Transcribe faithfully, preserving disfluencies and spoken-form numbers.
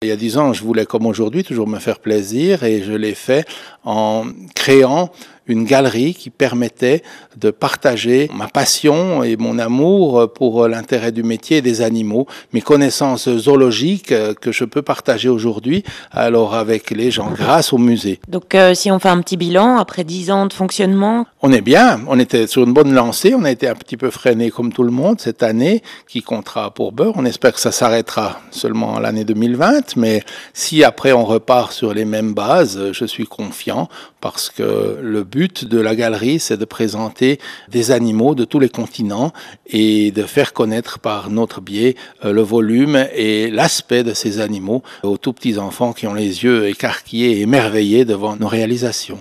Il y a dix ans, je voulais, comme aujourd'hui, toujours me faire plaisir et je l'ai fait en créant une galerie qui permettait de partager ma passion et mon amour pour l'intérêt du métier et des animaux, mes connaissances zoologiques que je peux partager aujourd'hui alors avec les gens grâce au musée. Donc euh, si on fait un petit bilan, après dix ans de fonctionnement. On est bien, on était sur une bonne lancée, on a été un petit peu freiné comme tout le monde cette année qui comptera pour beurre. On espère que ça s'arrêtera seulement l'année deux mille vingt, mais si après on repart sur les mêmes bases, je suis confiant parce que le but de la galerie, c'est de présenter des animaux de tous les continents et de faire connaître par notre biais le volume et l'aspect de ces animaux aux tout petits enfants qui ont les yeux écarquillés et émerveillés devant nos réalisations.